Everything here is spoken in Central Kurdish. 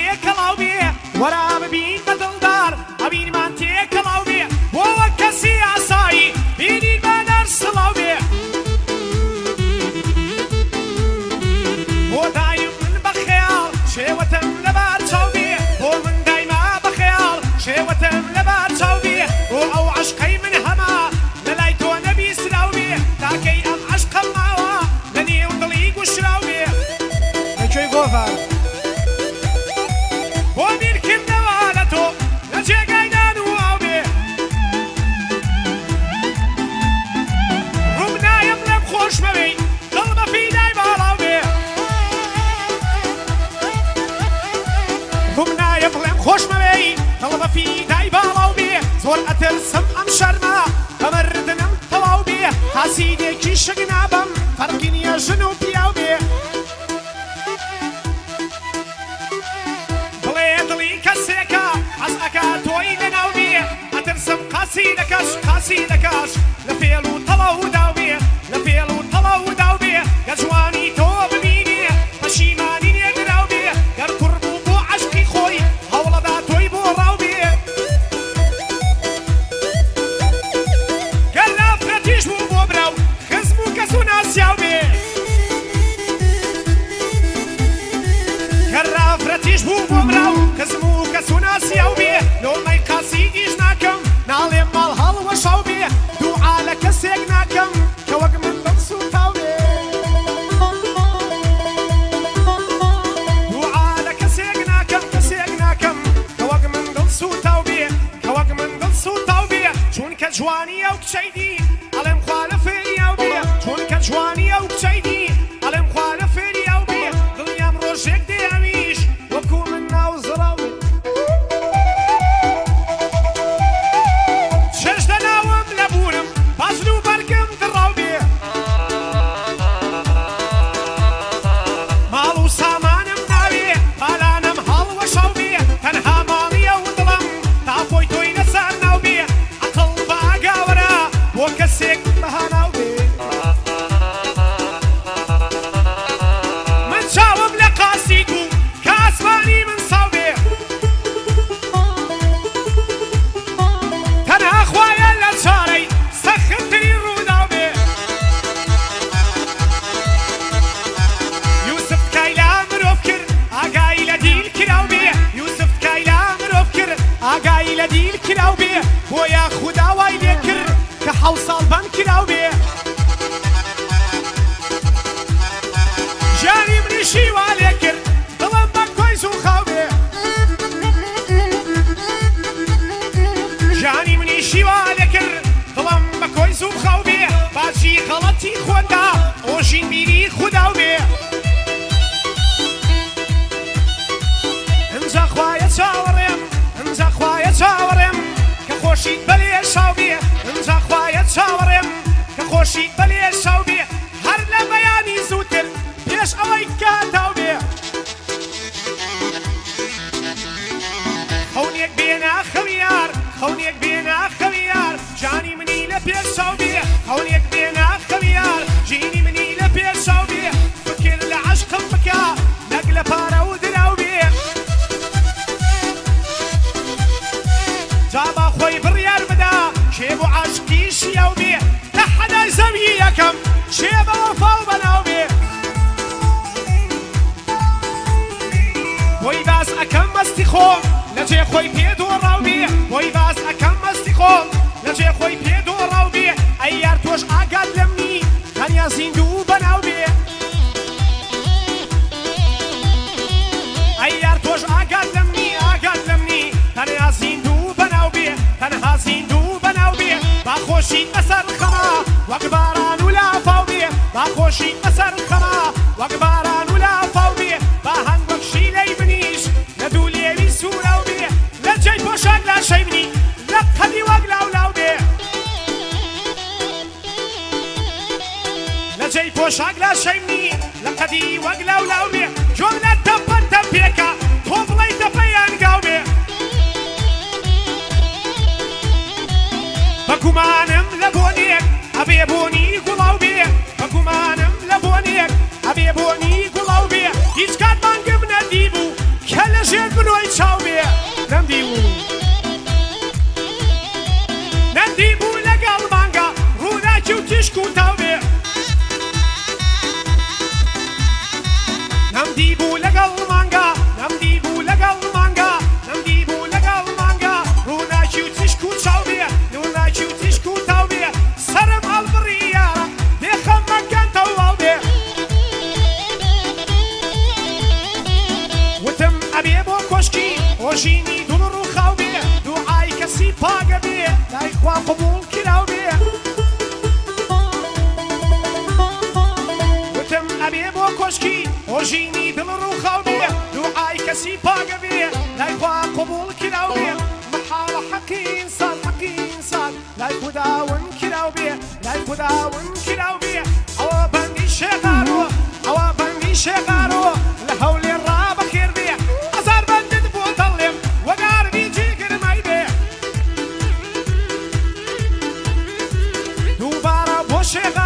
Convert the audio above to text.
تێکەڵاو بێ وەرا ببین بە دڵدار ئەبینمان تێکەڵاو بێ بۆ وەک کەسی ئاسایی بینین بە نەرسڵاو بێ بۆ دایم من بە خەیاڵ شێوەتم لەبار چاو بێ بۆ من دایما بە خەیاڵ شێوەتم لەبار چاو بێ بۆ ئەو عەشقەی من هەما لەلای تۆ نەبیستراو بێ تاکەی ئەم عەشقەم ماوە لە نێو دڵی گوشراو بێ کوێی گۆڤار بۆ بیرکردنەوە لە تۆ لە جێگای نان و ئاو بێ ڕووم نایەم لێم خۆش مەوەی دڵ بە فیدای باڵاو بێ ڕووم نایەم لێم خۆش مەوەی دڵ بە فیدای باڵاو بێ زۆر ئەترسم ئەم شەرمە بەمەردنم تەواو بێ حاسیدێکی شک نابم فەرقی نییە ژن و پیاو بێ بڵێ دڵی کەسێکە حەز ئەکا تۆی لەناو بێ ئەترسم قاسی لەکەش لە فێڵ و تەڵەو داو بێ لە فێڵ و تەڵەو داو بێ گە جوانی تۆ ببینێ پەشیمانی نێگراو بێ گەر کوڕ بوو بۆ عەشقی خۆی هەوڵەدا تۆی بۆ ڕاو بێ گەر لافرەتیش بوو بۆ براو خزم و کەس و ناسیاو بێ گەر لافرەتیش بوو بۆ براو خزم و کەس و ناسیاو بێ لۆمەی قاسیدیش ناکەم ناڵێم ماڵ هەڵوەشاو بێ دوعا لە کەسێک ناکەم کە وەک من بەسووتاو بێ دوعا لە کەسێک ناکەم کە وەک من دڵسووتاو بێ کە وەک من دڵسووتاو بێ چونکە جوانی ئەو کچەی دی ئەڵێم خوا لە فێریاو بێ چونکە جوانی ئەو کچەی دی ئەڵێم خوا لە فێریاو بێ دڵیام ڕۆژێک دێ ئەویش وەکو من ناو زڵاو بێ چێش دەناوم لە بوورم بازن و بەرگم دڕاو بێ ماڵ و سامانم ناوێ پالانم هەڵوەشاو بێ تەنها ماڵیە و دڵم تا خۆی تۆی لەسەر ناو بێ عەقڵ بە ئاگاوەرە بۆ کەسێک بەهاناو بێ من چاوم لە قاسید و کە ئاسمانی من ساو بێ تەنها خوایە لە چارەی سەختتری ڕووداو بێ یوسف کایلا مرۆڤ کرد ئاگای لە دیل کراو بێ یوسف کایلا مرۆڤ کرد ئاگای لە دیل کراو بێ بۆیە خودا وای لێ کرد کە 7 ساڵ بەند کراو بێ ژیانی منیشی وا لێ کرد دڵم بە کۆی زووخاو بێ ژیانی منیشی وا لێ کرد دڵم بە کۆی زووخاو بێ باچی غەڵەتی خۆندا ئۆژین بیری خوداو بێ ئەمجا خوایە چاوەڕێم کە خۆشیت بەلێ شاو بێ ئەمجا خوایە چاوەڕێم کە خۆشیت بەلێ شاو بێ هەر لە بەیانی زووتر پێش ئەوەی کاتاو بێ خەونێک بێنا خەویار جانی منی لە پێشاو بێ خەونێک بێنا خەویار ژینی منی لە پێشاو بێ فکر لە عەشقم بکە نەک لە پارە و دراو بێ جا با خۆی بڕیار بدا کێ بۆ عەشقی شیاو بێ لە حەدای زەوی یەکەم چێ بە وەفاو بەناو بێ بۆی باس ئەکەم مەستی خۆم لە جێ خۆی پێدۆڕاو بێ بۆی باس ئەکەم مەستی خۆم لە جێ خۆی پێدۆڕاو بێ ئەی یار تۆش ئاگات لەم نی تەنیا زیندوو بەناو بێ ئەی یار تۆش ئاگات لەم نی تەنیا زیندوو بەناو بێ تەنها زیندوو بەناو بێ با خۆشی بەسەر خەما وەک باران و لافاو بێ با خۆشی بەسەر خەما وەک باران و لافاو بێ با هەنگ بەخشی لەی منیش لە دوو لێوی سووراو بێ لە جێی پۆشاک لاشەی منی لە قەدی وەک لاولاو بێ لە جێی پۆشاک لاشەی منی لە قەدی وەک لاولاو بێ جۆم لە تەپەتە پێکە تۆ بڵەی دەپەیان گاو بێ بەگومانم لە بۆنێک ئەبێ بۆنی گوڵاو بێ بەگومانم لە بۆنێک ئەبێ بۆنی گوڵاو بۆژینی دڵ ڕووخاو بێ دوعای کەسی پاگە بێ لای خوا قبوڵ کراو بێ وتم ئەبێ بۆ کۆشکی بۆژینی دڵ ڕووخاو بێ دوعای کەسی پاگە بێ لای خوا قبوڵ کراو بێ محاڵە حەقی ئینسان لای خوداون کراو بێ لای خوداون کراو بێ ئەوە بەندی شێغارۆ ئەوە بەندی شێغارۆ لە هەولێ ڕابەخێر بێ ئەزار بەندت بۆ دڵێم وەگارنی جێگرمای بێ دووبارە بۆ شێغ